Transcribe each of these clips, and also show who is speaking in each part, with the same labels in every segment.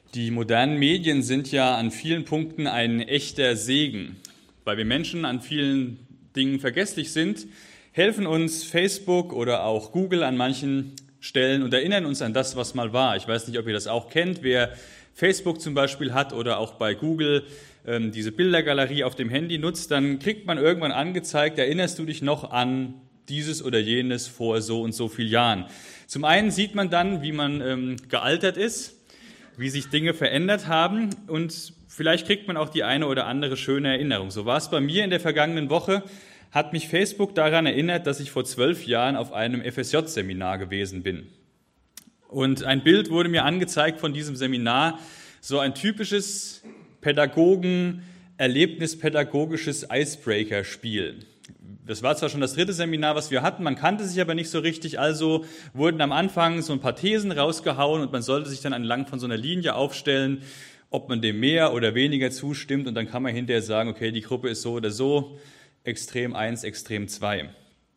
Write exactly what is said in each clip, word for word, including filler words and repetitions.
Speaker 1: Die modernen Medien sind ja an vielen Punkten ein echter Segen. Weil wir Menschen an vielen Dingen vergesslich sind, helfen uns Facebook oder auch Google an manchen Stellen und erinnern uns an das, was mal war. Ich weiß nicht, ob ihr das auch kennt, wer Facebook zum Beispiel hat oder auch bei Google ähm, diese Bildergalerie auf dem Handy nutzt, dann kriegt man irgendwann angezeigt, erinnerst du dich noch an dieses oder jenes vor so und so vielen Jahren. Zum einen sieht man dann, wie man ähm, gealtert ist, wie sich Dinge verändert haben und vielleicht kriegt man auch die eine oder andere schöne Erinnerung. So war es bei mir in der vergangenen Woche, hat mich Facebook daran erinnert, dass ich vor zwölf Jahren auf einem F S J-Seminar gewesen bin. Und ein Bild wurde mir angezeigt von diesem Seminar, so ein typisches Pädagogen, erlebnispädagogisches Icebreaker-Spiel. Das war zwar schon das dritte Seminar, was wir hatten, man kannte sich aber nicht so richtig, also wurden am Anfang so ein paar Thesen rausgehauen und man sollte sich dann entlang von so einer Linie aufstellen, ob man dem mehr oder weniger zustimmt und dann kann man hinterher sagen, okay, die Gruppe ist so oder so, Extrem eins, Extrem zwei.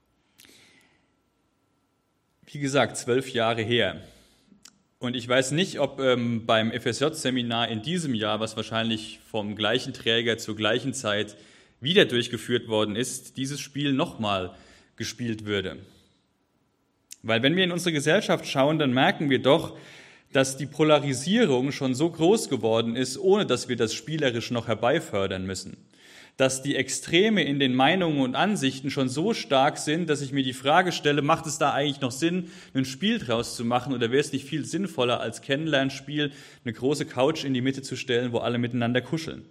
Speaker 1: Wie gesagt, zwölf Jahre her. Und ich weiß nicht, ob ähm, beim F S J-Seminar in diesem Jahr, was wahrscheinlich vom gleichen Träger zur gleichen Zeit wieder durchgeführt worden ist, dieses Spiel nochmal gespielt würde. Weil wenn wir in unsere Gesellschaft schauen, dann merken wir doch, dass die Polarisierung schon so groß geworden ist, ohne dass wir das spielerisch noch herbeifördern müssen. Dass die Extreme in den Meinungen und Ansichten schon so stark sind, dass ich mir die Frage stelle, macht es da eigentlich noch Sinn, ein Spiel draus zu machen oder wäre es nicht viel sinnvoller als Kennenlernspiel, eine große Couch in die Mitte zu stellen, wo alle miteinander kuscheln?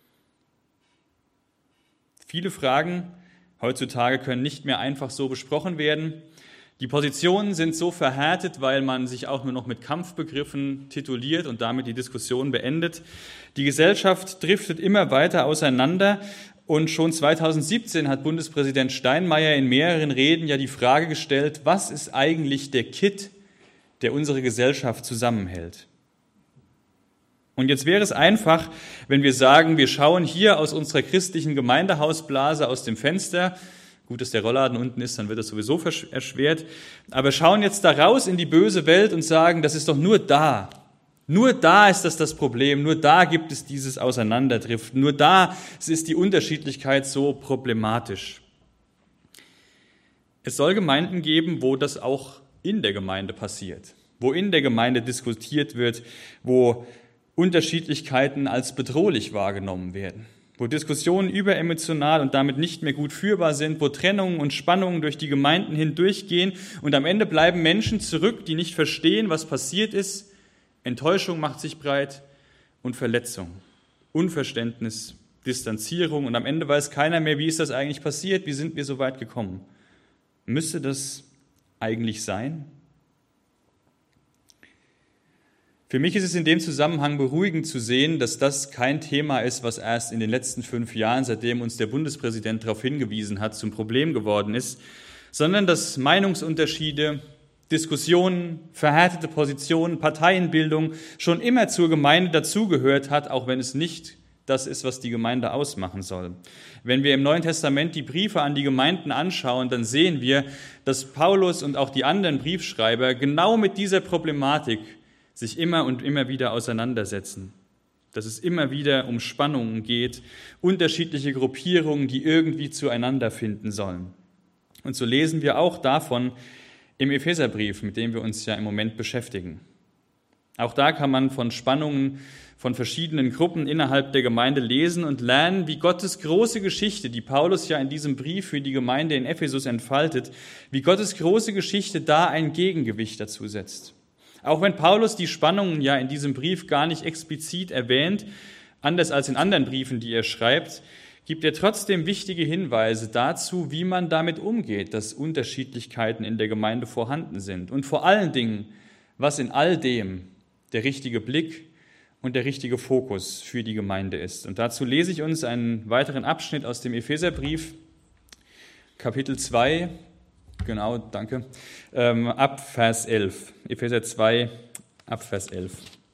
Speaker 1: Viele Fragen heutzutage können nicht mehr einfach so besprochen werden. Die Positionen sind so verhärtet, weil man sich auch nur noch mit Kampfbegriffen tituliert und damit die Diskussion beendet. Die Gesellschaft driftet immer weiter auseinander und schon zweitausendsiebzehn hat Bundespräsident Steinmeier in mehreren Reden ja die Frage gestellt, was ist eigentlich der Kitt, der unsere Gesellschaft zusammenhält? Und jetzt wäre es einfach, wenn wir sagen, wir schauen hier aus unserer christlichen Gemeindehausblase aus dem Fenster. Gut, dass der Rollladen unten ist, dann wird das sowieso erschwert. Aber schauen jetzt da raus in die böse Welt und sagen, das ist doch nur da. Nur da ist das das Problem. Nur da gibt es dieses Auseinanderdriften. Nur da ist die Unterschiedlichkeit so problematisch. Es soll Gemeinden geben, wo das auch in der Gemeinde passiert. Wo in der Gemeinde diskutiert wird, wo Unterschiedlichkeiten als bedrohlich wahrgenommen werden, wo Diskussionen überemotional und damit nicht mehr gut führbar sind, wo Trennungen und Spannungen durch die Gemeinden hindurchgehen und am Ende bleiben Menschen zurück, die nicht verstehen, was passiert ist. Enttäuschung macht sich breit und Verletzung, Unverständnis, Distanzierung und am Ende weiß keiner mehr, wie ist das eigentlich passiert, wie sind wir so weit gekommen. Müsste das eigentlich sein? Für mich ist es in dem Zusammenhang beruhigend zu sehen, dass das kein Thema ist, was erst in den letzten fünf Jahren, seitdem uns der Bundespräsident darauf hingewiesen hat, zum Problem geworden ist, sondern dass Meinungsunterschiede, Diskussionen, verhärtete Positionen, Parteienbildung schon immer zur Gemeinde dazugehört hat, auch wenn es nicht das ist, was die Gemeinde ausmachen soll. Wenn wir im Neuen Testament die Briefe an die Gemeinden anschauen, dann sehen wir, dass Paulus und auch die anderen Briefschreiber genau mit dieser Problematik sich immer und immer wieder auseinandersetzen, dass es immer wieder um Spannungen geht, unterschiedliche Gruppierungen, die irgendwie zueinander finden sollen. Und so lesen wir auch davon im Epheserbrief, mit dem wir uns ja im Moment beschäftigen. Auch da kann man von Spannungen von verschiedenen Gruppen innerhalb der Gemeinde lesen und lernen, wie Gottes große Geschichte, die Paulus ja in diesem Brief für die Gemeinde in Ephesus entfaltet, wie Gottes große Geschichte da ein Gegengewicht dazu setzt. Auch wenn Paulus die Spannungen ja in diesem Brief gar nicht explizit erwähnt, anders als in anderen Briefen, die er schreibt, gibt er trotzdem wichtige Hinweise dazu, wie man damit umgeht, dass Unterschiedlichkeiten in der Gemeinde vorhanden sind. Und vor allen Dingen, was in all dem der richtige Blick und der richtige Fokus für die Gemeinde ist. Und dazu lese ich uns einen weiteren Abschnitt aus dem Epheserbrief, Kapitel zwei, Genau, danke. Ähm, ab Vers elf. Epheser zwei, ab Vers elf.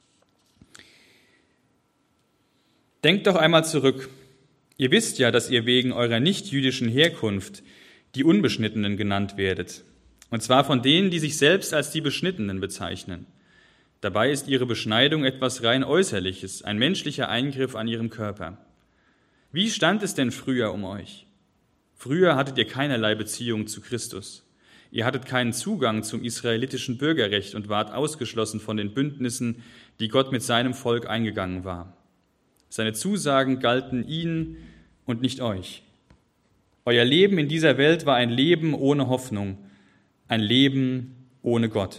Speaker 1: Denkt doch einmal zurück. Ihr wisst ja, dass ihr wegen eurer nichtjüdischen Herkunft die Unbeschnittenen genannt werdet. Und zwar von denen, die sich selbst als die Beschnittenen bezeichnen. Dabei ist ihre Beschneidung etwas rein Äußerliches, ein menschlicher Eingriff an ihrem Körper. Wie stand es denn früher um euch? Früher hattet ihr keinerlei Beziehung zu Christus. Ihr hattet keinen Zugang zum israelitischen Bürgerrecht und wart ausgeschlossen von den Bündnissen, die Gott mit seinem Volk eingegangen war. Seine Zusagen galten ihnen und nicht euch. Euer Leben in dieser Welt war ein Leben ohne Hoffnung, ein Leben ohne Gott.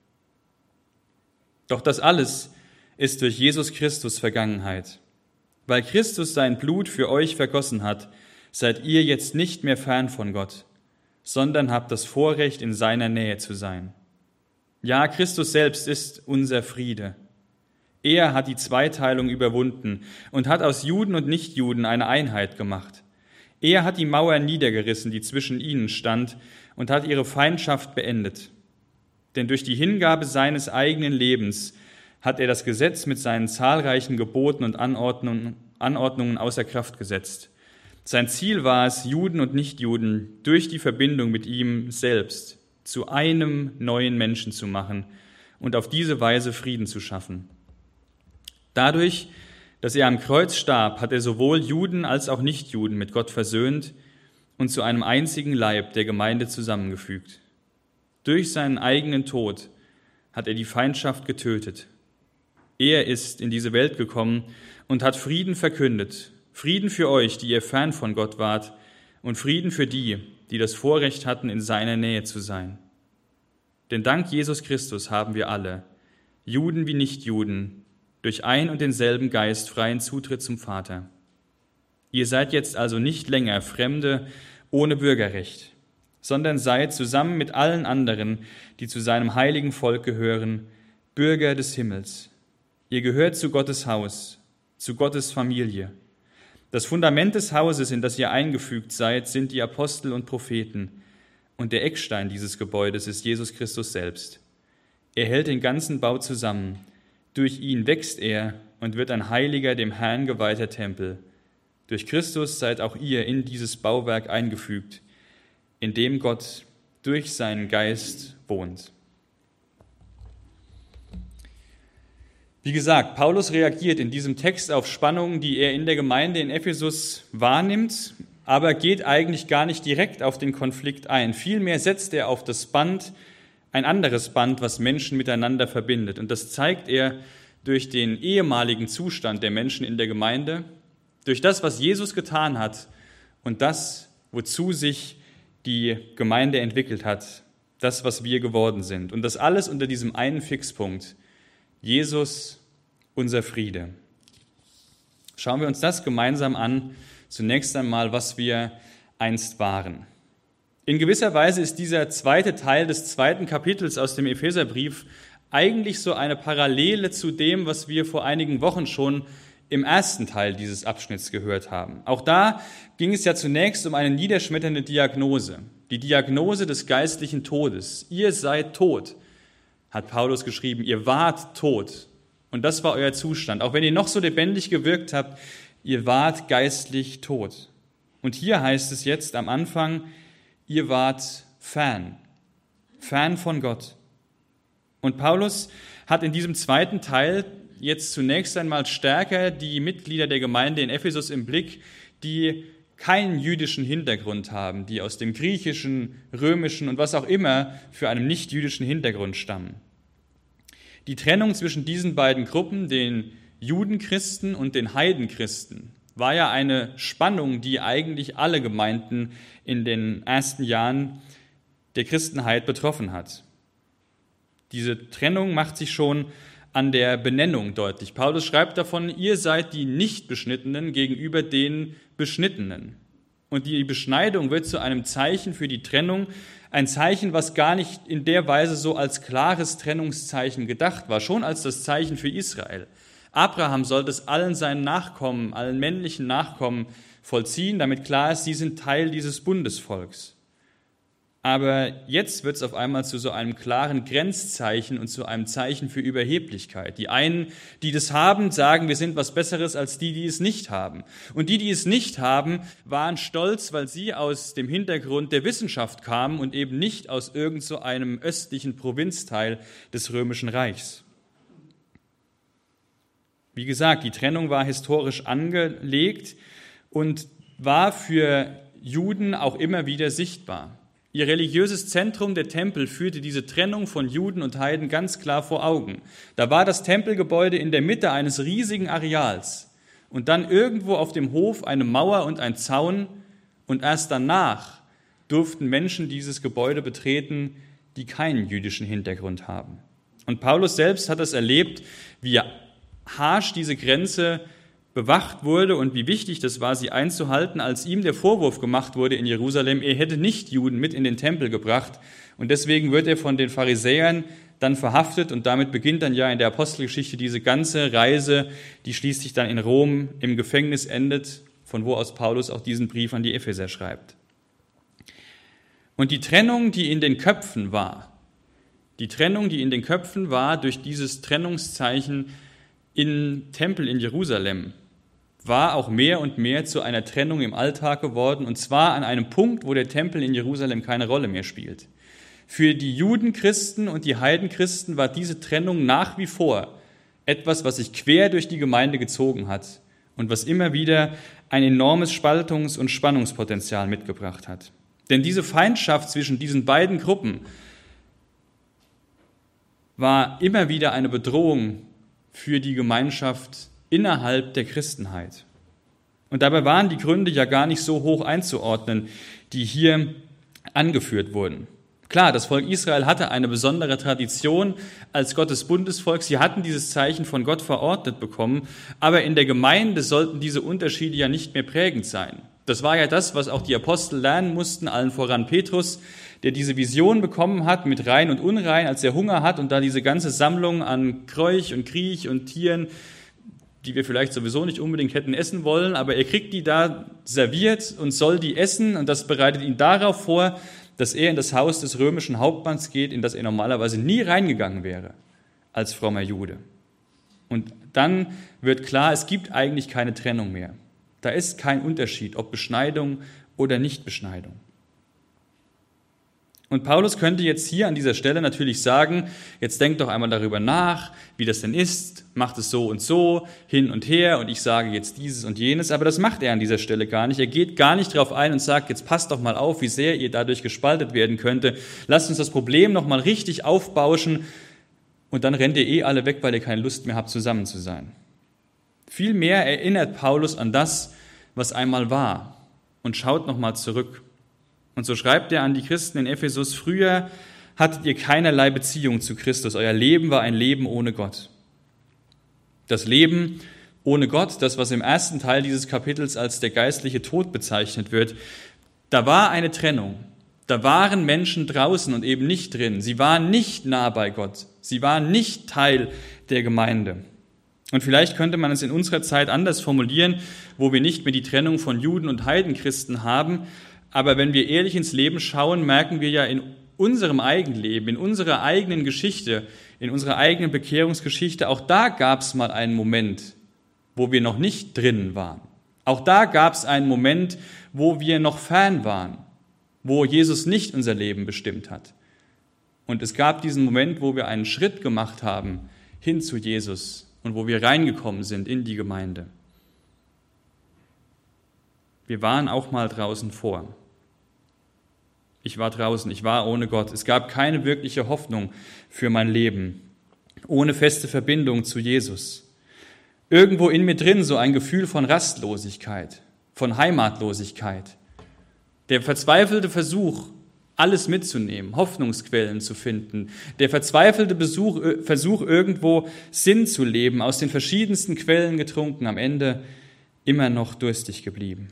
Speaker 1: Doch das alles ist durch Jesus Christus Vergangenheit. Weil Christus sein Blut für euch vergossen hat, seid ihr jetzt nicht mehr fern von Gott, sondern habt das Vorrecht, in seiner Nähe zu sein. Ja, Christus selbst ist unser Friede. Er hat die Zweiteilung überwunden und hat aus Juden und Nichtjuden eine Einheit gemacht. Er hat die Mauer niedergerissen, die zwischen ihnen stand, und hat ihre Feindschaft beendet. Denn durch die Hingabe seines eigenen Lebens hat er das Gesetz mit seinen zahlreichen Geboten und Anordnungen, Anordnungen außer Kraft gesetzt. Sein Ziel war es, Juden und Nichtjuden durch die Verbindung mit ihm selbst zu einem neuen Menschen zu machen und auf diese Weise Frieden zu schaffen. Dadurch, dass er am Kreuz starb, hat er sowohl Juden als auch Nichtjuden mit Gott versöhnt und zu einem einzigen Leib der Gemeinde zusammengefügt. Durch seinen eigenen Tod hat er die Feindschaft getötet. Er ist in diese Welt gekommen und hat Frieden verkündet. Frieden für euch, die ihr fern von Gott wart, und Frieden für die, die das Vorrecht hatten, in seiner Nähe zu sein. Denn dank Jesus Christus haben wir alle, Juden wie Nichtjuden, durch ein und denselben Geist freien Zutritt zum Vater. Ihr seid jetzt also nicht länger Fremde ohne Bürgerrecht, sondern seid zusammen mit allen anderen, die zu seinem heiligen Volk gehören, Bürger des Himmels. Ihr gehört zu Gottes Haus, zu Gottes Familie. Das Fundament des Hauses, in das ihr eingefügt seid, sind die Apostel und Propheten. Und der Eckstein dieses Gebäudes ist Jesus Christus selbst. Er hält den ganzen Bau zusammen. Durch ihn wächst er und wird ein heiliger, dem Herrn geweihter Tempel. Durch Christus seid auch ihr in dieses Bauwerk eingefügt, in dem Gott durch seinen Geist wohnt. Wie gesagt, Paulus reagiert in diesem Text auf Spannungen, die er in der Gemeinde in Ephesus wahrnimmt, aber geht eigentlich gar nicht direkt auf den Konflikt ein. Vielmehr setzt er auf das Band, ein anderes Band, was Menschen miteinander verbindet. Und das zeigt er durch den ehemaligen Zustand der Menschen in der Gemeinde, durch das, was Jesus getan hat und das, wozu sich die Gemeinde entwickelt hat, das, was wir geworden sind. Und das alles unter diesem einen Fixpunkt: Jesus, unser Friede. Schauen wir uns das gemeinsam an. Zunächst einmal, was wir einst waren. In gewisser Weise ist dieser zweite Teil des zweiten Kapitels aus dem Epheserbrief eigentlich so eine Parallele zu dem, was wir vor einigen Wochen schon im ersten Teil dieses Abschnitts gehört haben. Auch da ging es ja zunächst um eine niederschmetternde Diagnose, die Diagnose des geistlichen Todes. Ihr seid tot, hat Paulus geschrieben, ihr wart tot. Und das war euer Zustand. Auch wenn ihr noch so lebendig gewirkt habt, ihr wart geistlich tot. Und hier heißt es jetzt am Anfang, ihr wart fern, fern von Gott. Und Paulus hat in diesem zweiten Teil jetzt zunächst einmal stärker die Mitglieder der Gemeinde in Ephesus im Blick, die keinen jüdischen Hintergrund haben, die aus dem griechischen, römischen und was auch immer für einen nicht-jüdischen Hintergrund stammen. Die Trennung zwischen diesen beiden Gruppen, den Judenchristen und den Heidenchristen, war ja eine Spannung, die eigentlich alle Gemeinden in den ersten Jahren der Christenheit betroffen hat. Diese Trennung macht sich schon an der Benennung deutlich. Paulus schreibt davon, ihr seid die Nichtbeschnittenen gegenüber den Beschnittenen. Und die Beschneidung wird zu einem Zeichen für die Trennung, ein Zeichen, was gar nicht in der Weise so als klares Trennungszeichen gedacht war, schon als das Zeichen für Israel. Abraham sollte es allen seinen Nachkommen, allen männlichen Nachkommen vollziehen, damit klar ist, sie sind Teil dieses Bundesvolks. Aber jetzt wird es auf einmal zu so einem klaren Grenzzeichen und zu einem Zeichen für Überheblichkeit. Die einen, die das haben, sagen, wir sind was Besseres als die, die es nicht haben. Und die, die es nicht haben, waren stolz, weil sie aus dem Hintergrund der Wissenschaft kamen und eben nicht aus irgend so einem östlichen Provinzteil des Römischen Reichs. Wie gesagt, die Trennung war historisch angelegt und war für Juden auch immer wieder sichtbar. Ihr religiöses Zentrum, der Tempel, führte diese Trennung von Juden und Heiden ganz klar vor Augen. Da war das Tempelgebäude in der Mitte eines riesigen Areals und dann irgendwo auf dem Hof eine Mauer und ein Zaun und erst danach durften Menschen dieses Gebäude betreten, die keinen jüdischen Hintergrund haben. Und Paulus selbst hat es erlebt, wie harsch diese Grenze bewacht wurde und wie wichtig das war, sie einzuhalten, als ihm der Vorwurf gemacht wurde in Jerusalem, er hätte nicht Juden mit in den Tempel gebracht. Und deswegen wird er von den Pharisäern dann verhaftet und damit beginnt dann ja in der Apostelgeschichte diese ganze Reise, die schließlich dann in Rom im Gefängnis endet, von wo aus Paulus auch diesen Brief an die Epheser schreibt. Und die Trennung, die in den Köpfen war, die Trennung, die in den Köpfen war durch dieses Trennungszeichen im Tempel in Jerusalem, war auch mehr und mehr zu einer Trennung im Alltag geworden, und zwar an einem Punkt, wo der Tempel in Jerusalem keine Rolle mehr spielt. Für die Judenchristen und die Heidenchristen war diese Trennung nach wie vor etwas, was sich quer durch die Gemeinde gezogen hat und was immer wieder ein enormes Spaltungs- und Spannungspotenzial mitgebracht hat. Denn diese Feindschaft zwischen diesen beiden Gruppen war immer wieder eine Bedrohung für die Gemeinschaft innerhalb der Christenheit. Und dabei waren die Gründe ja gar nicht so hoch einzuordnen, die hier angeführt wurden. Klar, das Volk Israel hatte eine besondere Tradition als Gottes Bundesvolk. Sie hatten dieses Zeichen von Gott verordnet bekommen, aber in der Gemeinde sollten diese Unterschiede ja nicht mehr prägend sein. Das war ja das, was auch die Apostel lernen mussten, allen voran Petrus, der diese Vision bekommen hat mit Rein und Unrein, als er Hunger hat und da diese ganze Sammlung an Kräuch und Kriech und Tieren, die wir vielleicht sowieso nicht unbedingt hätten essen wollen, aber er kriegt die da serviert und soll die essen, und das bereitet ihn darauf vor, dass er in das Haus des römischen Hauptmanns geht, in das er normalerweise nie reingegangen wäre als frommer Jude. Und dann wird klar, es gibt eigentlich keine Trennung mehr. Da ist kein Unterschied, ob Beschneidung oder Nichtbeschneidung. Und Paulus könnte jetzt hier an dieser Stelle natürlich sagen, jetzt denkt doch einmal darüber nach, wie das denn ist, macht es so und so, hin und her, und ich sage jetzt dieses und jenes, aber das macht er an dieser Stelle gar nicht. Er geht gar nicht darauf ein und sagt, jetzt passt doch mal auf, wie sehr ihr dadurch gespaltet werden könnte. Lasst uns das Problem noch mal richtig aufbauschen, und dann rennt ihr eh alle weg, weil ihr keine Lust mehr habt, zusammen zu sein. Vielmehr erinnert Paulus an das, was einmal war, und schaut noch mal zurück. Und so schreibt er an die Christen in Ephesus: Früher hattet ihr keinerlei Beziehung zu Christus. Euer Leben war ein Leben ohne Gott. Das Leben ohne Gott, das, was im ersten Teil dieses Kapitels als der geistliche Tod bezeichnet wird, da war eine Trennung. Da waren Menschen draußen und eben nicht drin. Sie waren nicht nah bei Gott. Sie waren nicht Teil der Gemeinde. Und vielleicht könnte man es in unserer Zeit anders formulieren, wo wir nicht mehr die Trennung von Juden und Heidenchristen haben. Aber wenn wir ehrlich ins Leben schauen, merken wir ja in unserem eigenen Leben, in unserer eigenen Geschichte, in unserer eigenen Bekehrungsgeschichte, auch da gab es mal einen Moment, wo wir noch nicht drin waren. Auch da gab es einen Moment, wo wir noch fern waren, wo Jesus nicht unser Leben bestimmt hat. Und es gab diesen Moment, wo wir einen Schritt gemacht haben hin zu Jesus und wo wir reingekommen sind in die Gemeinde. Wir waren auch mal draußen vor. Ich war draußen, ich war ohne Gott. Es gab keine wirkliche Hoffnung für mein Leben, ohne feste Verbindung zu Jesus. Irgendwo in mir drin so ein Gefühl von Rastlosigkeit, von Heimatlosigkeit. Der verzweifelte Versuch, alles mitzunehmen, Hoffnungsquellen zu finden. Der verzweifelte Besuch, Versuch, irgendwo Sinn zu leben, aus den verschiedensten Quellen getrunken, am Ende immer noch durstig geblieben.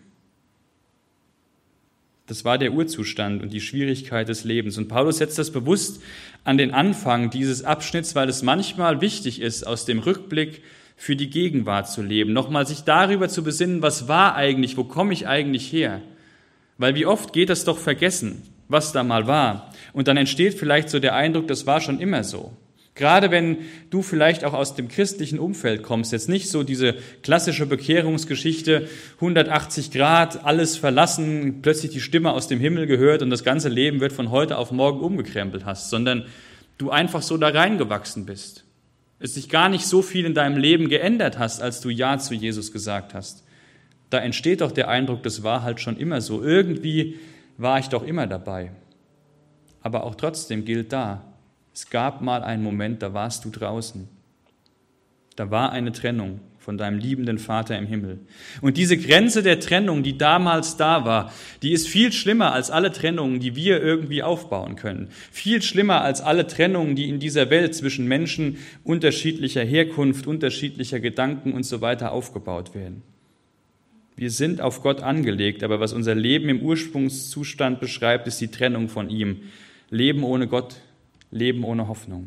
Speaker 1: Das war der Urzustand und die Schwierigkeit des Lebens. Und Paulus setzt das bewusst an den Anfang dieses Abschnitts, weil es manchmal wichtig ist, aus dem Rückblick für die Gegenwart zu leben. Nochmal sich darüber zu besinnen, was war eigentlich, wo komme ich eigentlich her? Weil wie oft geht das doch vergessen, was da mal war. Und dann entsteht vielleicht so der Eindruck, das war schon immer so. Gerade wenn du vielleicht auch aus dem christlichen Umfeld kommst, jetzt nicht so diese klassische Bekehrungsgeschichte, hundertachtzig Grad, alles verlassen, plötzlich die Stimme aus dem Himmel gehört und das ganze Leben wird von heute auf morgen umgekrempelt hast, sondern du einfach so da reingewachsen bist. es sich gar nicht so viel in deinem Leben geändert hast, als du Ja zu Jesus gesagt hast, da entsteht doch der Eindruck, das war halt schon immer so. Irgendwie war ich doch immer dabei. Aber auch trotzdem gilt da, es gab mal einen Moment, da warst du draußen. Da war eine Trennung von deinem liebenden Vater im Himmel. Und diese Grenze der Trennung, die damals da war, die ist viel schlimmer als alle Trennungen, die wir irgendwie aufbauen können. Viel schlimmer als alle Trennungen, die in dieser Welt zwischen Menschen unterschiedlicher Herkunft, unterschiedlicher Gedanken und so weiter aufgebaut werden. Wir sind auf Gott angelegt, aber was unser Leben im Ursprungszustand beschreibt, ist die Trennung von ihm. Leben ohne Gott, Leben ohne Hoffnung.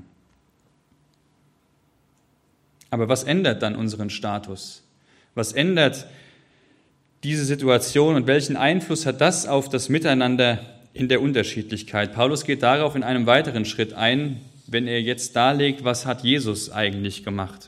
Speaker 1: Aber was ändert dann unseren Status? Was ändert diese Situation und welchen Einfluss hat das auf das Miteinander in der Unterschiedlichkeit? Paulus geht darauf in einem weiteren Schritt ein, wenn er jetzt darlegt, was hat Jesus eigentlich gemacht.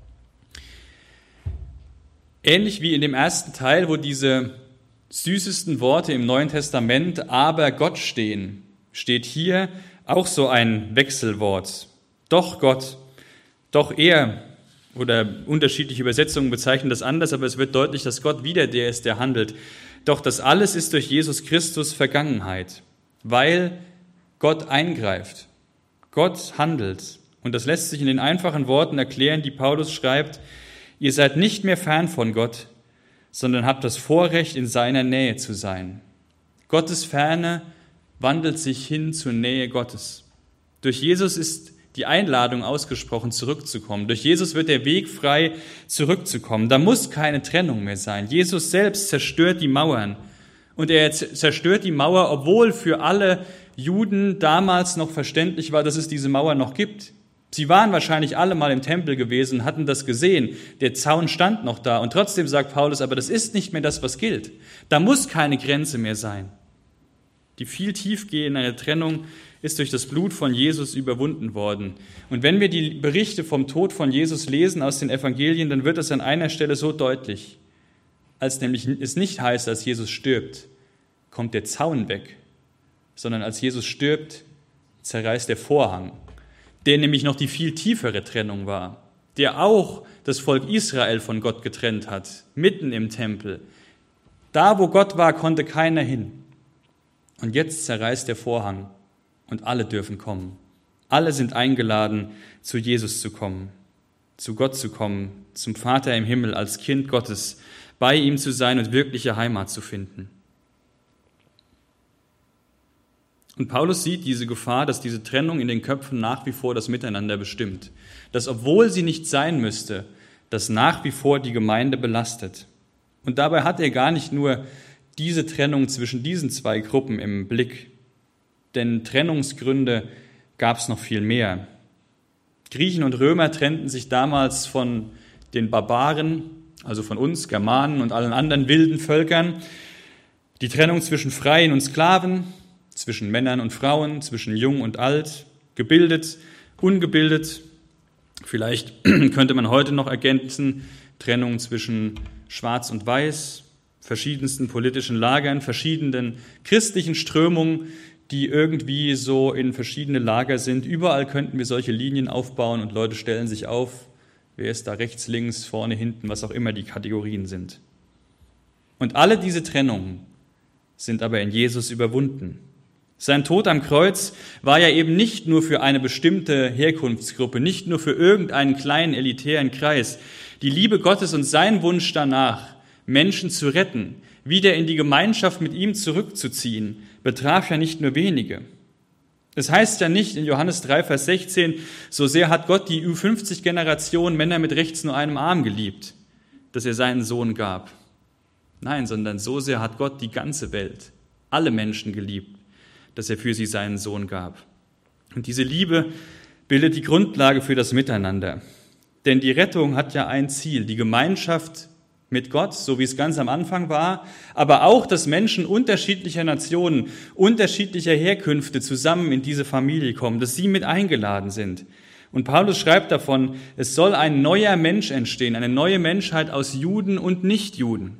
Speaker 1: Ähnlich wie in dem ersten Teil, wo diese süßesten Worte im Neuen Testament aber Gott stehen, steht hier auch so ein Wechselwort. Doch Gott, doch er, oder unterschiedliche Übersetzungen bezeichnen das anders, aber es wird deutlich, dass Gott wieder der ist, der handelt. Doch das alles ist durch Jesus Christus Vergangenheit, weil Gott eingreift. Gott handelt. Und das lässt sich in den einfachen Worten erklären, die Paulus schreibt: Ihr seid nicht mehr fern von Gott, sondern habt das Vorrecht, in seiner Nähe zu sein. Gottes Ferne wandelt sich hin zur Nähe Gottes. Durch Jesus ist die Einladung ausgesprochen, zurückzukommen. Durch Jesus wird der Weg frei, zurückzukommen. Da muss keine Trennung mehr sein. Jesus selbst zerstört die Mauern. Und er zerstört die Mauer, obwohl für alle Juden damals noch verständlich war, dass es diese Mauer noch gibt. Sie waren wahrscheinlich alle mal im Tempel gewesen, hatten das gesehen. Der Zaun stand noch da. Und trotzdem sagt Paulus, aber das ist nicht mehr das, was gilt. Da muss keine Grenze mehr sein. Die viel tiefgehende Trennung ist durch das Blut von Jesus überwunden worden. Und wenn wir die Berichte vom Tod von Jesus lesen aus den Evangelien, dann wird es an einer Stelle so deutlich, als nämlich es nicht heißt, als Jesus stirbt, kommt der Zaun weg, sondern als Jesus stirbt, zerreißt der Vorhang, der nämlich noch die viel tiefere Trennung war, der auch das Volk Israel von Gott getrennt hat, mitten im Tempel. Da, wo Gott war, konnte keiner hin. Und jetzt zerreißt der Vorhang und alle dürfen kommen. Alle sind eingeladen, zu Jesus zu kommen, zu Gott zu kommen, zum Vater im Himmel als Kind Gottes, bei ihm zu sein und wirkliche Heimat zu finden. Und Paulus sieht diese Gefahr, dass diese Trennung in den Köpfen nach wie vor das Miteinander bestimmt. Dass, obwohl sie nicht sein müsste, das nach wie vor die Gemeinde belastet. Und dabei hat er gar nicht nur diese Trennung zwischen diesen zwei Gruppen im Blick, denn Trennungsgründe gab es noch viel mehr. Griechen und Römer trennten sich damals von den Barbaren, also von uns, Germanen und allen anderen wilden Völkern. Die Trennung zwischen Freien und Sklaven, zwischen Männern und Frauen, zwischen Jung und Alt, gebildet, ungebildet. Vielleicht könnte man heute noch ergänzen, Trennung zwischen Schwarz und Weiß, verschiedensten politischen Lagern, verschiedenen christlichen Strömungen, die irgendwie so in verschiedene Lager sind. Überall könnten wir solche Linien aufbauen und Leute stellen sich auf, wer ist da rechts, links, vorne, hinten, was auch immer die Kategorien sind. Und alle diese Trennungen sind aber in Jesus überwunden. Sein Tod am Kreuz war ja eben nicht nur für eine bestimmte Herkunftsgruppe, nicht nur für irgendeinen kleinen elitären Kreis. Die Liebe Gottes und sein Wunsch danach, Menschen zu retten, wieder in die Gemeinschaft mit ihm zurückzuziehen, betraf ja nicht nur wenige. Es heißt ja nicht in Johannes drei, Vers sechzehn, so sehr hat Gott die Ü fünfzig Generation Männer mit rechts nur einem Arm geliebt, dass er seinen Sohn gab. Nein, sondern so sehr hat Gott die ganze Welt, alle Menschen geliebt, dass er für sie seinen Sohn gab. Und diese Liebe bildet die Grundlage für das Miteinander. Denn die Rettung hat ja ein Ziel, die Gemeinschaft mit Gott, so wie es ganz am Anfang war, aber auch, dass Menschen unterschiedlicher Nationen, unterschiedlicher Herkünfte zusammen in diese Familie kommen, dass sie mit eingeladen sind. Und Paulus schreibt davon, es soll ein neuer Mensch entstehen, eine neue Menschheit aus Juden und Nichtjuden.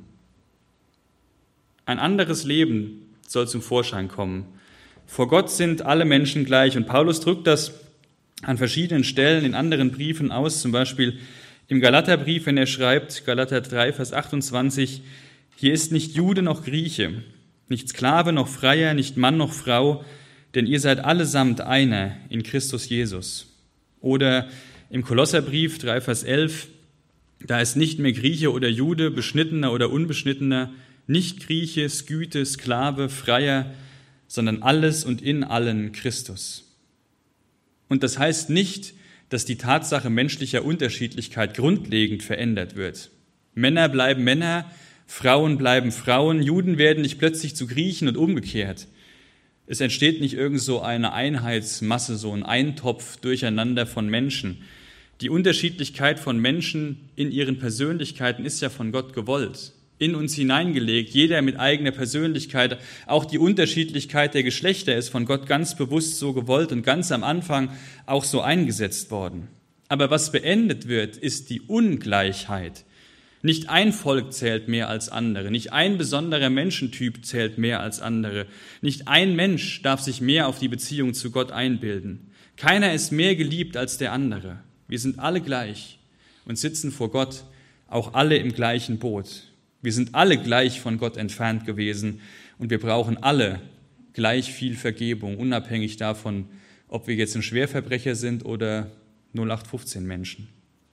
Speaker 1: Ein anderes Leben soll zum Vorschein kommen. Vor Gott sind alle Menschen gleich. Und Paulus drückt das an verschiedenen Stellen in anderen Briefen aus, zum Beispiel im Galaterbrief, wenn er schreibt, Galater drei, Vers achtundzwanzig, hier ist nicht Jude noch Grieche, nicht Sklave noch Freier, nicht Mann noch Frau, denn ihr seid allesamt einer in Christus Jesus. Oder im Kolosserbrief drei, Vers elf, da ist nicht mehr Grieche oder Jude, Beschnittener oder Unbeschnittener, nicht Grieche, Sküte, Sklave, Freier, sondern alles und in allen Christus. Und das heißt nicht, dass die Tatsache menschlicher Unterschiedlichkeit grundlegend verändert wird. Männer bleiben Männer, Frauen bleiben Frauen, Juden werden nicht plötzlich zu Griechen und umgekehrt. Es entsteht nicht irgend so eine Einheitsmasse, so ein Eintopf durcheinander von Menschen. Die Unterschiedlichkeit von Menschen in ihren Persönlichkeiten ist ja von Gott gewollt, in uns hineingelegt, jeder mit eigener Persönlichkeit. Auch die Unterschiedlichkeit der Geschlechter ist von Gott ganz bewusst so gewollt und ganz am Anfang auch so eingesetzt worden. Aber was beendet wird, ist die Ungleichheit. Nicht ein Volk zählt mehr als andere, nicht ein besonderer Menschentyp zählt mehr als andere, nicht ein Mensch darf sich mehr auf die Beziehung zu Gott einbilden. Keiner ist mehr geliebt als der andere. Wir sind alle gleich und sitzen vor Gott, auch alle im gleichen Boot. Wir sind alle gleich von Gott entfernt gewesen und wir brauchen alle gleich viel Vergebung, unabhängig davon, ob wir jetzt ein Schwerverbrecher sind oder null acht fünfzehn Menschen.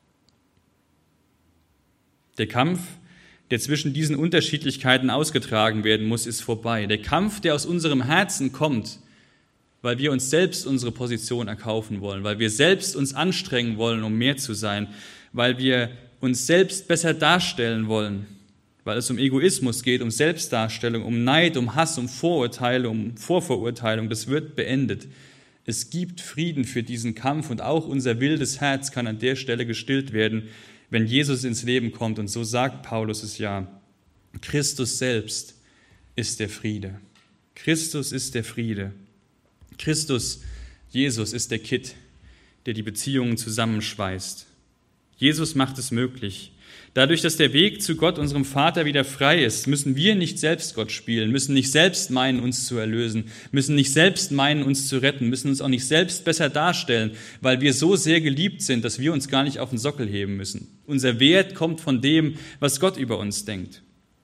Speaker 1: Der Kampf, der zwischen diesen Unterschiedlichkeiten ausgetragen werden muss, ist vorbei. Der Kampf, der aus unserem Herzen kommt, weil wir uns selbst unsere Position erkaufen wollen, weil wir selbst uns anstrengen wollen, um mehr zu sein, weil wir uns selbst besser darstellen wollen, weil es um Egoismus geht, um Selbstdarstellung, um Neid, um Hass, um Vorurteile, um Vorverurteilung, das wird beendet. Es gibt Frieden für diesen Kampf und auch unser wildes Herz kann an der Stelle gestillt werden, wenn Jesus ins Leben kommt. Und so sagt Paulus es ja, Christus selbst ist der Friede. Christus ist der Friede. Christus, Jesus ist der Kitt, der die Beziehungen zusammenschweißt. Jesus macht es möglich. Dadurch, dass der Weg zu Gott, unserem Vater, wieder frei ist, müssen wir nicht selbst Gott spielen, müssen nicht selbst meinen, uns zu erlösen, müssen nicht selbst meinen, uns zu retten, müssen uns auch nicht selbst besser darstellen, weil wir so sehr geliebt sind, dass wir uns gar nicht auf den Sockel heben müssen. Unser Wert kommt von dem, was Gott über uns denkt.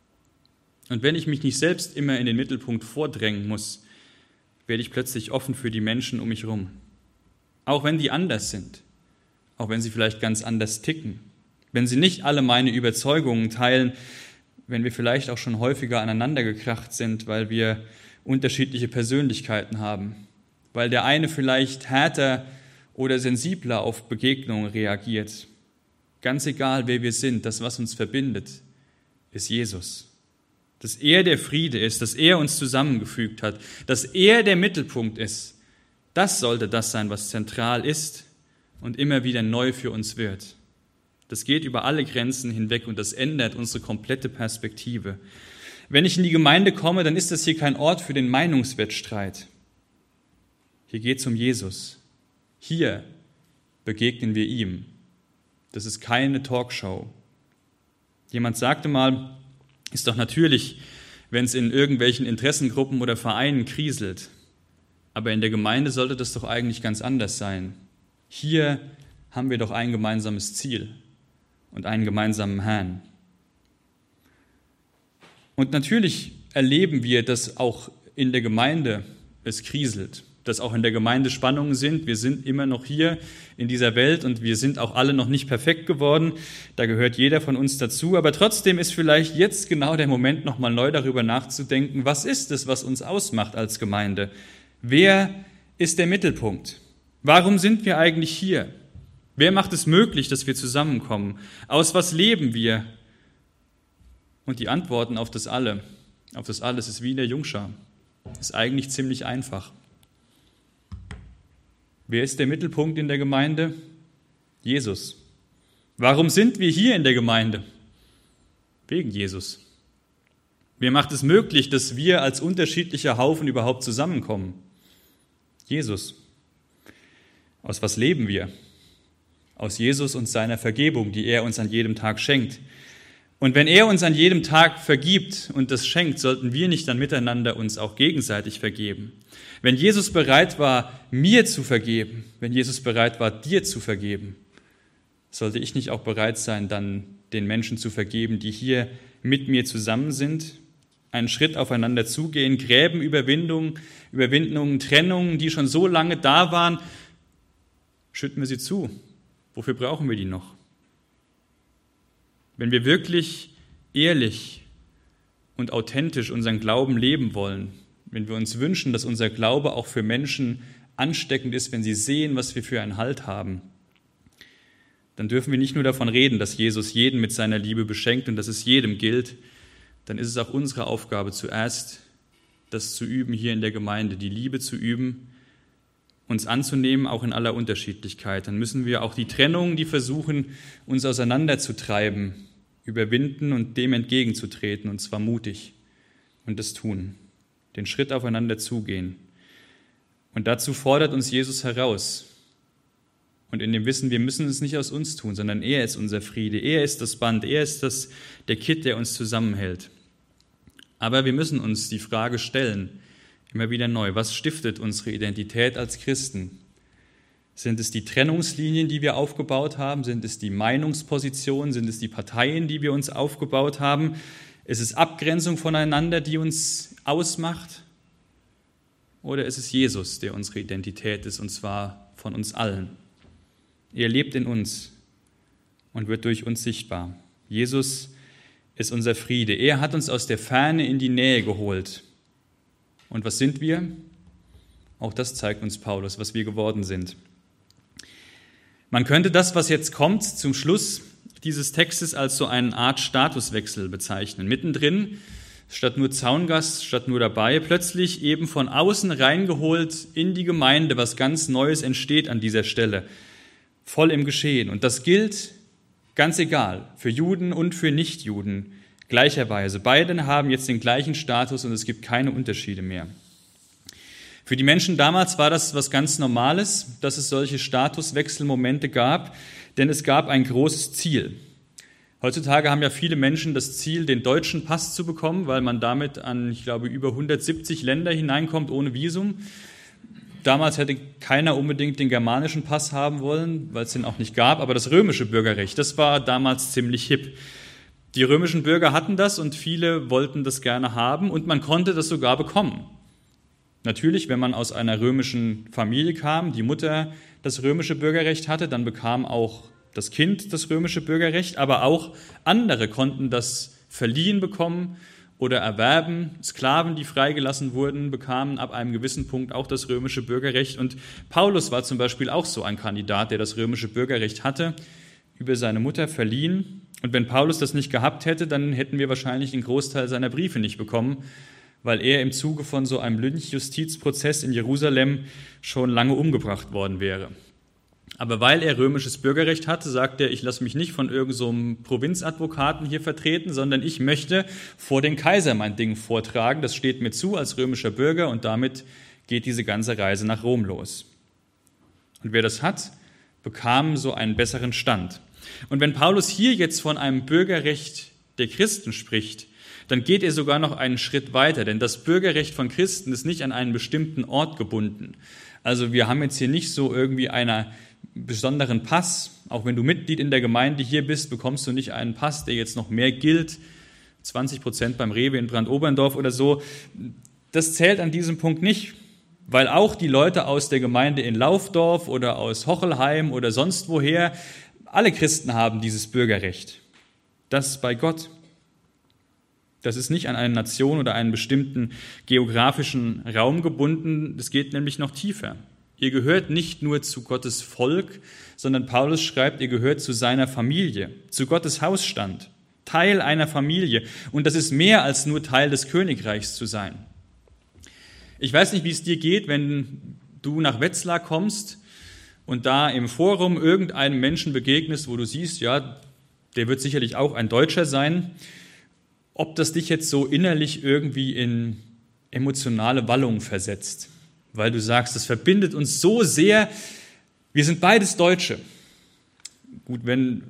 Speaker 1: Und wenn ich mich nicht selbst immer in den Mittelpunkt vordrängen muss, werde ich plötzlich offen für die Menschen um mich herum. Auch wenn die anders sind, auch wenn sie vielleicht ganz anders ticken, wenn sie nicht alle meine Überzeugungen teilen, wenn wir vielleicht auch schon häufiger aneinandergekracht sind, weil wir unterschiedliche Persönlichkeiten haben, weil der eine vielleicht härter oder sensibler auf Begegnungen reagiert. Ganz egal, wer wir sind, das, was uns verbindet, ist Jesus. Dass er der Friede ist, dass er uns zusammengefügt hat, dass er der Mittelpunkt ist. Das sollte das sein, was zentral ist und immer wieder neu für uns wird. Das geht über alle Grenzen hinweg und das ändert unsere komplette Perspektive. Wenn ich in die Gemeinde komme, dann ist das hier kein Ort für den Meinungswettstreit. Hier geht es um Jesus. Hier begegnen wir ihm. Das ist keine Talkshow. Jemand sagte mal, ist doch natürlich, wenn es in irgendwelchen Interessengruppen oder Vereinen kriselt. Aber in der Gemeinde sollte das doch eigentlich ganz anders sein. Hier haben wir doch ein gemeinsames Ziel und einen gemeinsamen Herrn. Und natürlich erleben wir, dass auch in der Gemeinde es kriselt, dass auch in der Gemeinde Spannungen sind. Wir sind immer noch hier in dieser Welt und wir sind auch alle noch nicht perfekt geworden. Da gehört jeder von uns dazu. Aber trotzdem ist vielleicht jetzt genau der Moment, nochmal neu darüber nachzudenken, was ist es, was uns ausmacht als Gemeinde? Wer ist der Mittelpunkt? Warum sind wir eigentlich hier? Wer macht es möglich, dass wir zusammenkommen? Aus was leben wir? Und die Antworten auf das alle, auf das alles ist wie in der Jungschar. Ist eigentlich ziemlich einfach. Wer ist der Mittelpunkt in der Gemeinde? Jesus. Warum sind wir hier in der Gemeinde? Wegen Jesus. Wer macht es möglich, dass wir als unterschiedlicher Haufen überhaupt zusammenkommen? Jesus. Aus was leben wir? Aus Jesus und seiner Vergebung, die er uns an jedem Tag schenkt. Und wenn er uns an jedem Tag vergibt und das schenkt, sollten wir nicht dann miteinander uns auch gegenseitig vergeben. Wenn Jesus bereit war, mir zu vergeben, wenn Jesus bereit war, dir zu vergeben, sollte ich nicht auch bereit sein, dann den Menschen zu vergeben, die hier mit mir zusammen sind, einen Schritt aufeinander zugehen, Gräben, Überwindungen, Überwindungen, Trennungen, die schon so lange da waren, schütten wir sie zu. Wofür brauchen wir die noch? Wenn wir wirklich ehrlich und authentisch unseren Glauben leben wollen, wenn wir uns wünschen, dass unser Glaube auch für Menschen ansteckend ist, wenn sie sehen, was wir für einen Halt haben, dann dürfen wir nicht nur davon reden, dass Jesus jeden mit seiner Liebe beschenkt und dass es jedem gilt, dann ist es auch unsere Aufgabe zuerst, das zu üben hier in der Gemeinde, die Liebe zu üben, uns anzunehmen, auch in aller Unterschiedlichkeit. Dann müssen wir auch die Trennungen, die versuchen, uns auseinanderzutreiben, überwinden und dem entgegenzutreten, und zwar mutig, und das tun, den Schritt aufeinander zugehen. Und dazu fordert uns Jesus heraus. Und in dem Wissen, wir müssen es nicht aus uns tun, sondern er ist unser Friede, er ist das Band, er ist das, der Kitt, der uns zusammenhält. Aber wir müssen uns die Frage stellen, immer wieder neu, was stiftet unsere Identität als Christen? Sind es die Trennungslinien, die wir aufgebaut haben? Sind es die Meinungspositionen? Sind es die Parteien, die wir uns aufgebaut haben? Ist es Abgrenzung voneinander, die uns ausmacht? Oder ist es Jesus, der unsere Identität ist, und zwar von uns allen? Er lebt in uns und wird durch uns sichtbar. Jesus ist unser Friede. Er hat uns aus der Ferne in die Nähe geholt. Und was sind wir? Auch das zeigt uns Paulus, was wir geworden sind. Man könnte das, was jetzt kommt, zum Schluss dieses Textes als so eine Art Statuswechsel bezeichnen. Mittendrin, statt nur Zaungast, statt nur dabei, plötzlich eben von außen reingeholt in die Gemeinde, was ganz Neues entsteht an dieser Stelle. Voll im Geschehen. Und das gilt ganz egal, für Juden und für Nichtjuden gleicherweise. Beide haben jetzt den gleichen Status und es gibt keine Unterschiede mehr. Für die Menschen damals war das was ganz Normales, dass es solche Statuswechselmomente gab, denn es gab ein großes Ziel. Heutzutage haben ja viele Menschen das Ziel, den deutschen Pass zu bekommen, weil man damit an, ich glaube, über hundertsiebzig Länder hineinkommt ohne Visum. Damals hätte keiner unbedingt den germanischen Pass haben wollen, weil es den auch nicht gab, aber das römische Bürgerrecht, das war damals ziemlich hip. Die römischen Bürger hatten das und viele wollten das gerne haben und man konnte das sogar bekommen. Natürlich, wenn man aus einer römischen Familie kam, die Mutter das römische Bürgerrecht hatte, dann bekam auch das Kind das römische Bürgerrecht, aber auch andere konnten das verliehen bekommen oder erwerben. Sklaven, die freigelassen wurden, bekamen ab einem gewissen Punkt auch das römische Bürgerrecht. Und Paulus war zum Beispiel auch so ein Kandidat, der das römische Bürgerrecht hatte, über seine Mutter verliehen. Und wenn Paulus das nicht gehabt hätte, dann hätten wir wahrscheinlich den Großteil seiner Briefe nicht bekommen, weil er im Zuge von so einem Lynchjustizprozess in Jerusalem schon lange umgebracht worden wäre. Aber weil er römisches Bürgerrecht hatte, sagt er, ich lasse mich nicht von irgend so einem Provinzadvokaten hier vertreten, sondern ich möchte vor den Kaiser mein Ding vortragen. Das steht mir zu als römischer Bürger und damit geht diese ganze Reise nach Rom los. Und wer das hat, bekam so einen besseren Stand. Und wenn Paulus hier jetzt von einem Bürgerrecht der Christen spricht, dann geht er sogar noch einen Schritt weiter, denn das Bürgerrecht von Christen ist nicht an einen bestimmten Ort gebunden. Also wir haben jetzt hier nicht so irgendwie einen besonderen Pass. Auch wenn du Mitglied in der Gemeinde hier bist, bekommst du nicht einen Pass, der jetzt noch mehr gilt, zwanzig Prozent beim Rewe in Brandoberndorf oder so. Das zählt an diesem Punkt nicht, weil auch die Leute aus der Gemeinde in Laufdorf oder aus Hochelheim oder sonst woher, alle Christen haben dieses Bürgerrecht. Das ist bei Gott. Das ist nicht an eine Nation oder einen bestimmten geografischen Raum gebunden. Das geht nämlich noch tiefer. Ihr gehört nicht nur zu Gottes Volk, sondern Paulus schreibt, ihr gehört zu seiner Familie, zu Gottes Hausstand, Teil einer Familie. Und das ist mehr als nur Teil des Königreichs zu sein. Ich weiß nicht, wie es dir geht, wenn du nach Wetzlar kommst und da im Forum irgendeinem Menschen begegnest, wo du siehst, ja, der wird sicherlich auch ein Deutscher sein, ob das dich jetzt so innerlich irgendwie in emotionale Wallung versetzt, weil du sagst, das verbindet uns so sehr, wir sind beides Deutsche. Gut, wenn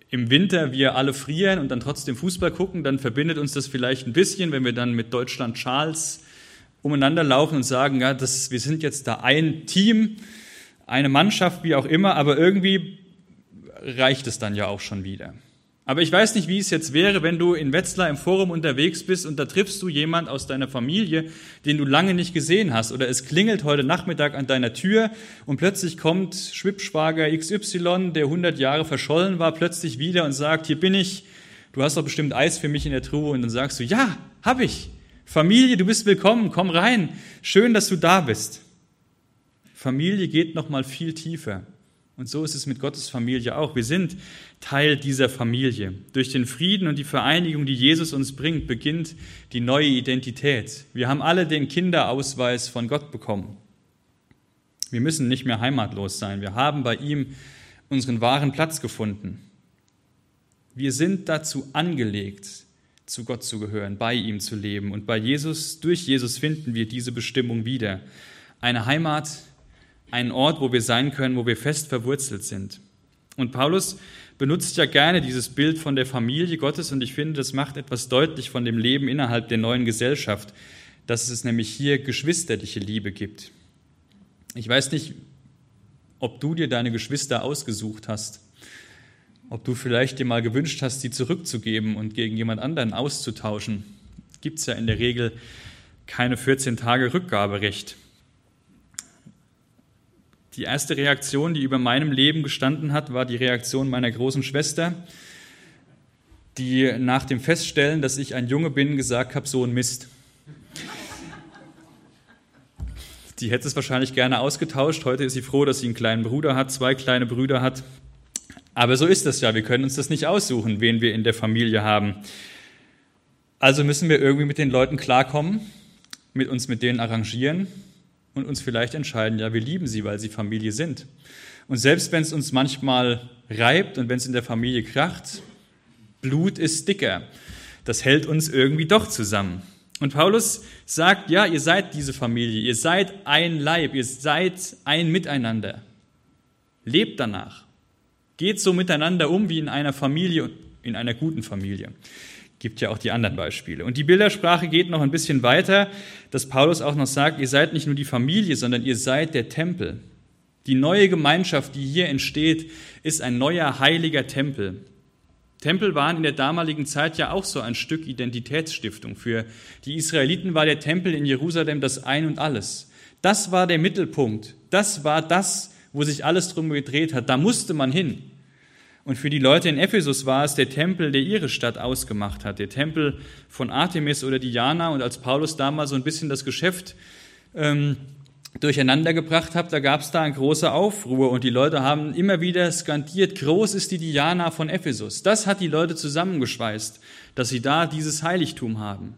Speaker 1: im Winter wir alle frieren und dann trotzdem Fußball gucken, dann verbindet uns das vielleicht ein bisschen, wenn wir dann mit Deutschland Schals umeinander laufen und sagen, ja, das, wir sind jetzt da ein Team, eine Mannschaft, wie auch immer, aber irgendwie reicht es dann ja auch schon wieder. Aber ich weiß nicht, wie es jetzt wäre, wenn du in Wetzlar im Forum unterwegs bist und da triffst du jemand aus deiner Familie, den du lange nicht gesehen hast, oder es klingelt heute Nachmittag an deiner Tür und plötzlich kommt Schwippschwager X Y, der hundert Jahre verschollen war, plötzlich wieder und sagt, hier bin ich, du hast doch bestimmt Eis für mich in der Truhe, und dann sagst du, ja, hab ich. Familie, du bist willkommen, komm rein, schön, dass du da bist. Familie geht noch mal viel tiefer. Und so ist es mit Gottes Familie auch. Wir sind Teil dieser Familie. Durch den Frieden und die Vereinigung, die Jesus uns bringt, beginnt die neue Identität. Wir haben alle den Kinderausweis von Gott bekommen. Wir müssen nicht mehr heimatlos sein. Wir haben bei ihm unseren wahren Platz gefunden. Wir sind dazu angelegt, zu Gott zu gehören, bei ihm zu leben. Und bei Jesus, durch Jesus finden wir diese Bestimmung wieder. Eine Heimat, einen Ort, wo wir sein können, wo wir fest verwurzelt sind. Und Paulus benutzt ja gerne dieses Bild von der Familie Gottes, und ich finde, das macht etwas deutlich von dem Leben innerhalb der neuen Gesellschaft, dass es nämlich hier geschwisterliche Liebe gibt. Ich weiß nicht, ob du dir deine Geschwister ausgesucht hast, ob du vielleicht dir mal gewünscht hast, sie zurückzugeben und gegen jemand anderen auszutauschen. Gibt es ja in der Regel keine vierzehn Tage Rückgaberecht. Die erste Reaktion, die über meinem Leben gestanden hat, war die Reaktion meiner großen Schwester, die nach dem Feststellen, dass ich ein Junge bin, gesagt hat, so ein Mist. Die hätte es wahrscheinlich gerne ausgetauscht. Heute ist sie froh, dass sie einen kleinen Bruder hat, zwei kleine Brüder hat. Aber so ist das ja, wir können uns das nicht aussuchen, wen wir in der Familie haben. Also müssen wir irgendwie mit den Leuten klarkommen, mit uns mit denen arrangieren und uns vielleicht entscheiden, ja, wir lieben sie, weil sie Familie sind. Und selbst wenn es uns manchmal reibt und wenn es in der Familie kracht, Blut ist dicker. Das hält uns irgendwie doch zusammen. Und Paulus sagt, ja, ihr seid diese Familie, ihr seid ein Leib, ihr seid ein Miteinander. Lebt danach. Geht so miteinander um wie in einer Familie, in einer guten Familie. Gibt ja auch die anderen Beispiele. Und die Bildersprache geht noch ein bisschen weiter, dass Paulus auch noch sagt, ihr seid nicht nur die Familie, sondern ihr seid der Tempel. Die neue Gemeinschaft, die hier entsteht, ist ein neuer heiliger Tempel. Tempel waren in der damaligen Zeit ja auch so ein Stück Identitätsstiftung. Für die Israeliten war der Tempel in Jerusalem das Ein und Alles. Das war der Mittelpunkt. Das war das, wo sich alles drum gedreht hat. Da musste man hin. Und für die Leute in Ephesus war es der Tempel, der ihre Stadt ausgemacht hat, der Tempel von Artemis oder Diana. Und als Paulus damals so ein bisschen das Geschäft ähm, durcheinander gebracht hat, da gab es da eine große Aufruhr und die Leute haben immer wieder skandiert, groß ist die Diana von Ephesus. Das hat die Leute zusammengeschweißt, dass sie da dieses Heiligtum haben.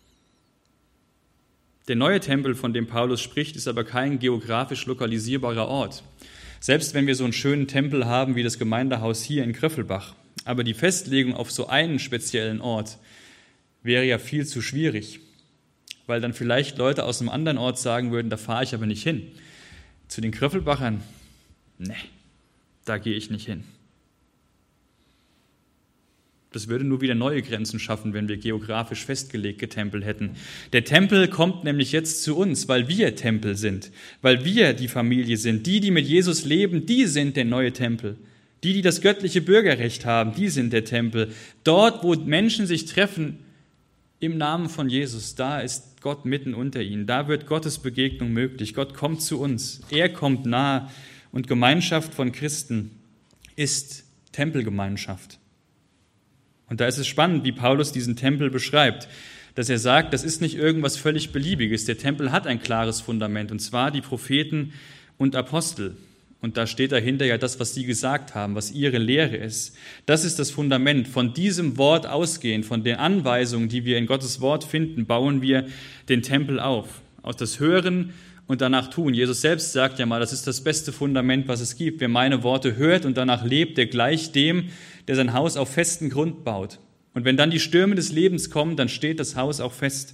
Speaker 1: Der neue Tempel, von dem Paulus spricht, ist aber kein geografisch lokalisierbarer Ort. Selbst wenn wir so einen schönen Tempel haben wie das Gemeindehaus hier in Kröffelbach. Aber die Festlegung auf so einen speziellen Ort wäre ja viel zu schwierig, weil dann vielleicht Leute aus einem anderen Ort sagen würden, da fahre ich aber nicht hin. Zu den Kröffelbachern, ne, da gehe ich nicht hin. Das würde nur wieder neue Grenzen schaffen, wenn wir geografisch festgelegte Tempel hätten. Der Tempel kommt nämlich jetzt zu uns, weil wir Tempel sind, weil wir die Familie sind. Die, die mit Jesus leben, die sind der neue Tempel. Die, die das göttliche Bürgerrecht haben, die sind der Tempel. Dort, wo Menschen sich treffen im Namen von Jesus, da ist Gott mitten unter ihnen. Da wird Gottes Begegnung möglich. Gott kommt zu uns. Er kommt nahe. Und Gemeinschaft von Christen ist Tempelgemeinschaft. Und da ist es spannend, wie Paulus diesen Tempel beschreibt, dass er sagt, das ist nicht irgendwas völlig Beliebiges. Der Tempel hat ein klares Fundament, und zwar die Propheten und Apostel. Und da steht dahinter ja das, was sie gesagt haben, was ihre Lehre ist. Das ist das Fundament. Von diesem Wort ausgehend, von den Anweisungen, die wir in Gottes Wort finden, bauen wir den Tempel auf. Aus das Hören und danach tun. Jesus selbst sagt ja mal, das ist das beste Fundament, was es gibt. Wer meine Worte hört und danach lebt, der gleicht dem, der sein Haus auf festen Grund baut. Und wenn dann die Stürme des Lebens kommen, dann steht das Haus auch fest.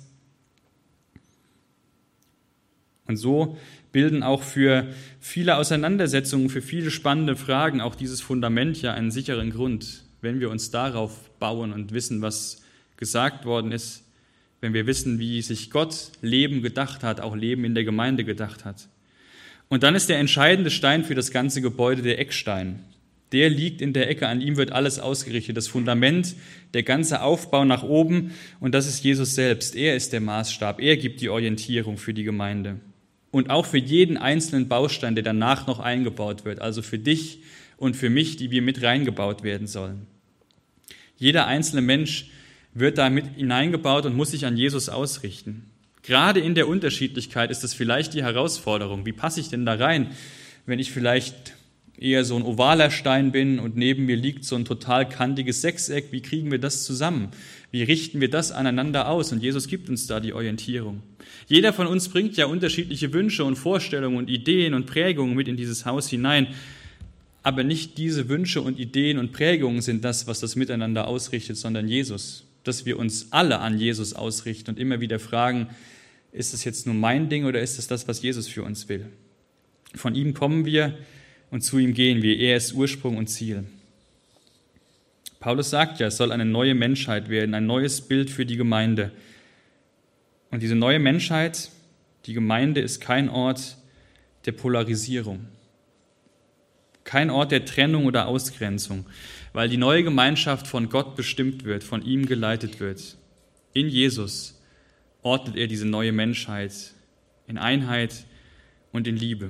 Speaker 1: Und so bilden auch für viele Auseinandersetzungen, für viele spannende Fragen auch dieses Fundament ja einen sicheren Grund. wenn wir uns darauf bauen und wissen, was gesagt worden ist, wenn wir wissen, wie sich Gott Leben gedacht hat, auch Leben in der Gemeinde gedacht hat. Und dann ist der entscheidende Stein für das ganze Gebäude der Eckstein. Der liegt in der Ecke, an ihm wird alles ausgerichtet, das Fundament, der ganze Aufbau nach oben, und das ist Jesus selbst. Er ist der Maßstab, er gibt die Orientierung für die Gemeinde. Und auch für jeden einzelnen Baustein, der danach noch eingebaut wird, also für dich und für mich, die wir mit reingebaut werden sollen. Jeder einzelne Mensch wird da mit hineingebaut und muss sich an Jesus ausrichten. Gerade in der Unterschiedlichkeit ist das vielleicht die Herausforderung. Wie passe ich denn da rein, wenn ich vielleicht eher so ein ovaler Stein bin und neben mir liegt so ein total kantiges Sechseck? Wie kriegen wir das zusammen? Wie richten wir das aneinander aus? Und Jesus gibt uns da die Orientierung. Jeder von uns bringt ja unterschiedliche Wünsche und Vorstellungen und Ideen und Prägungen mit in dieses Haus hinein. Aber nicht diese Wünsche und Ideen und Prägungen sind das, was das Miteinander ausrichtet, sondern Jesus. Dass wir uns alle an Jesus ausrichten und immer wieder fragen, ist das jetzt nur mein Ding oder ist das das, was Jesus für uns will? Von ihm kommen wir und zu ihm gehen wir. Er ist Ursprung und Ziel. Paulus sagt ja, es soll eine neue Menschheit werden, ein neues Bild für die Gemeinde. Und diese neue Menschheit, die Gemeinde, ist kein Ort der Polarisierung, kein Ort der Trennung oder Ausgrenzung, weil die neue Gemeinschaft von Gott bestimmt wird, von ihm geleitet wird. In Jesus ordnet er diese neue Menschheit in Einheit und in Liebe.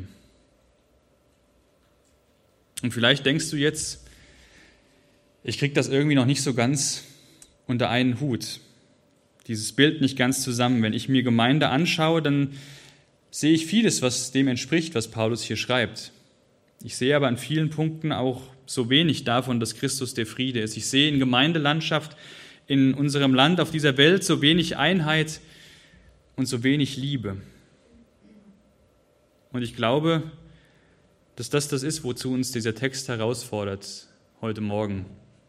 Speaker 1: Und vielleicht denkst du jetzt, ich kriege das irgendwie noch nicht so ganz unter einen Hut, dieses Bild nicht ganz zusammen. Wenn ich mir Gemeinde anschaue, dann sehe ich vieles, was dem entspricht, was Paulus hier schreibt. Ich sehe aber an vielen Punkten auch so wenig davon, dass Christus der Friede ist. Ich sehe in Gemeindelandschaft in unserem Land, auf dieser Welt, so wenig Einheit und so wenig Liebe. Und ich glaube, dass das das ist, wozu uns dieser Text herausfordert heute Morgen.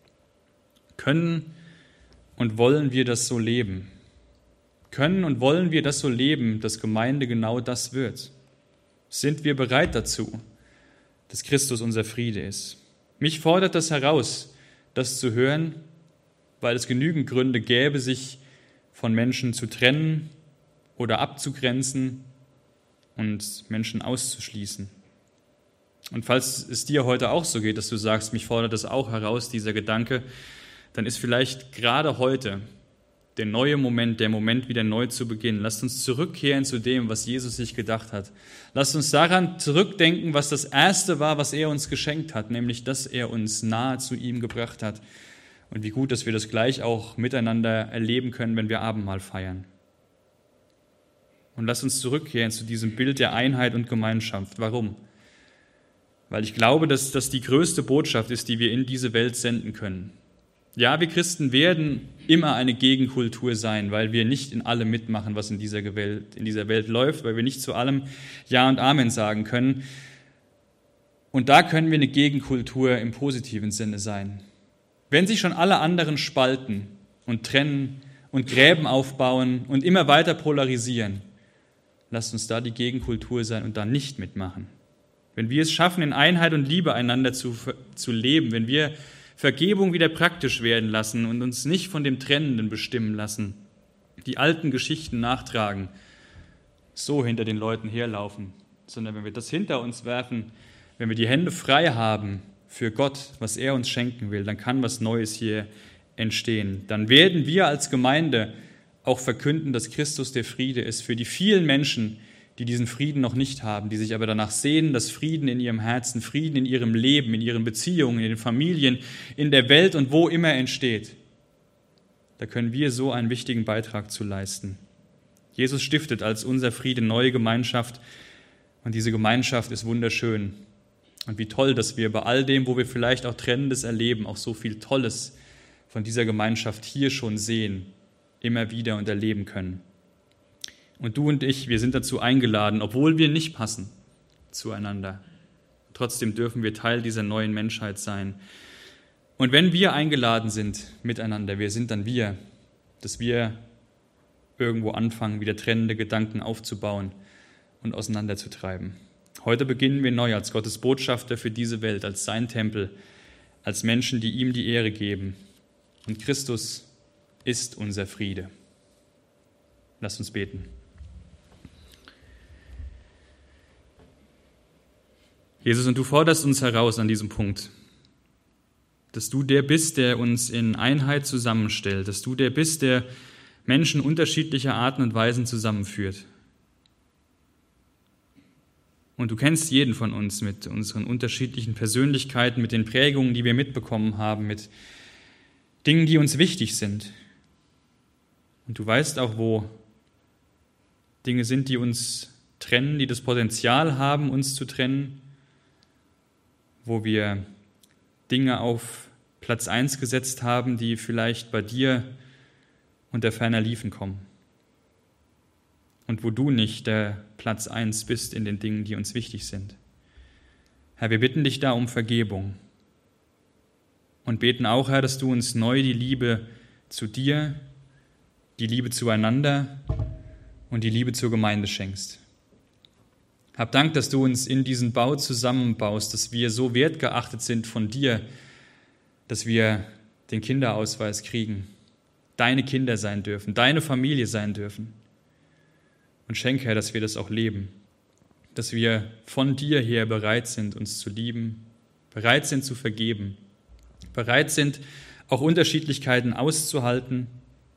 Speaker 1: Können und wollen wir das so leben? Können und wollen wir das so leben, dass Gemeinde genau das wird? Sind wir bereit dazu, dass Christus unser Friede ist? Mich fordert das heraus, das zu hören, weil es genügend Gründe gäbe, sich von Menschen zu trennen oder abzugrenzen und Menschen auszuschließen. Und falls es dir heute auch so geht, dass du sagst, mich fordert das auch heraus, dieser Gedanke, dann ist vielleicht gerade heute der neue Moment, der Moment, wieder neu zu beginnen. Lasst uns zurückkehren zu dem, was Jesus sich gedacht hat. Lasst uns daran zurückdenken, was das Erste war, was er uns geschenkt hat, nämlich, dass er uns nahe zu ihm gebracht hat. Und wie gut, dass wir das gleich auch miteinander erleben können, wenn wir Abendmahl feiern. Und lasst uns zurückkehren zu diesem Bild der Einheit und Gemeinschaft. Warum? Weil ich glaube, dass das die größte Botschaft ist, die wir in diese Welt senden können. Ja, wir Christen werden immer eine Gegenkultur sein, weil wir nicht in allem mitmachen, was in dieser Welt, in dieser Welt läuft, weil wir nicht zu allem Ja und Amen sagen können. Und da können wir eine Gegenkultur im positiven Sinne sein. Wenn sich schon alle anderen spalten und trennen und Gräben aufbauen und immer weiter polarisieren, lasst uns da die Gegenkultur sein und da nicht mitmachen. Wenn wir es schaffen, in Einheit und Liebe einander zu, zu leben, wenn wir Vergebung wieder praktisch werden lassen und uns nicht von dem Trennenden bestimmen lassen, die alten Geschichten nachtragen, so hinter den Leuten herlaufen, sondern wenn wir das hinter uns werfen, wenn wir die Hände frei haben für Gott, was er uns schenken will, dann kann was Neues hier entstehen. Dann werden wir als Gemeinde auch verkünden, dass Christus der Friede ist für die vielen Menschen, die diesen Frieden noch nicht haben, die sich aber danach sehen, dass Frieden in ihrem Herzen, Frieden in ihrem Leben, in ihren Beziehungen, in den Familien, in der Welt und wo immer entsteht. Da können wir so einen wichtigen Beitrag zu leisten. Jesus stiftet als unser Friede neue Gemeinschaft und diese Gemeinschaft ist wunderschön. Und wie toll, dass wir bei all dem, wo wir vielleicht auch Trennendes erleben, auch so viel Tolles von dieser Gemeinschaft hier schon sehen, immer wieder und erleben können. Und du und ich, wir sind dazu eingeladen, obwohl wir nicht passen zueinander. Trotzdem dürfen wir Teil dieser neuen Menschheit sein. Und wenn wir eingeladen sind miteinander, wir sind dann wir, dass wir irgendwo anfangen, wieder trennende Gedanken aufzubauen und auseinanderzutreiben. Heute beginnen wir neu als Gottes Botschafter für diese Welt, als sein Tempel, als Menschen, die ihm die Ehre geben. Und Christus ist unser Friede. Lasst uns beten. Jesus, und du forderst uns heraus an diesem Punkt, dass du der bist, der uns in Einheit zusammenstellt, dass du der bist, der Menschen unterschiedlicher Arten und Weisen zusammenführt. Und du kennst jeden von uns mit unseren unterschiedlichen Persönlichkeiten, mit den Prägungen, die wir mitbekommen haben, mit Dingen, die uns wichtig sind. Und du weißt auch, wo Dinge sind, die uns trennen, die das Potenzial haben, uns zu trennen, wo wir Dinge auf Platz eins gesetzt haben, die vielleicht bei dir unter ferner Liefen kommen. Und wo du nicht der Platz eins bist in den Dingen, die uns wichtig sind. Herr, wir bitten dich da um Vergebung und beten auch, Herr, dass du uns neu die Liebe zu dir, die Liebe zueinander und die Liebe zur Gemeinde schenkst. Hab Dank, dass du uns in diesen Bau zusammenbaust, dass wir so wertgeachtet sind von dir, dass wir den Kinderausweis kriegen, deine Kinder sein dürfen, deine Familie sein dürfen. Und schenke, Herr, dass wir das auch leben, dass wir von dir her bereit sind, uns zu lieben, bereit sind zu vergeben, bereit sind, auch Unterschiedlichkeiten auszuhalten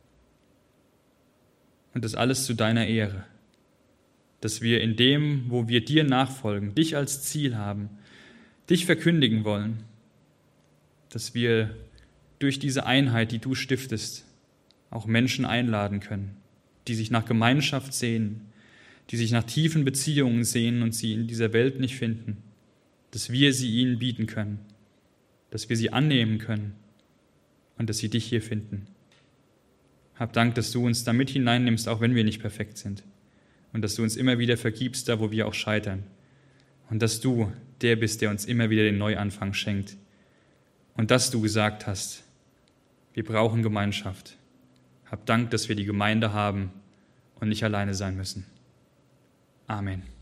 Speaker 1: und das alles zu deiner Ehre. Dass wir in dem, wo wir dir nachfolgen, dich als Ziel haben, dich verkündigen wollen, dass wir durch diese Einheit, die du stiftest, auch Menschen einladen können, die sich nach Gemeinschaft sehnen, die sich nach tiefen Beziehungen sehnen und sie in dieser Welt nicht finden, dass wir sie ihnen bieten können, dass wir sie annehmen können und dass sie dich hier finden. Hab Dank, dass du uns da mit hineinnimmst, auch wenn wir nicht perfekt sind, und dass du uns immer wieder vergibst, da wo wir auch scheitern, und dass du der bist, der uns immer wieder den Neuanfang schenkt, und dass du gesagt hast, wir brauchen Gemeinschaft. Hab Dank, dass wir die Gemeinde haben und nicht alleine sein müssen. Amen.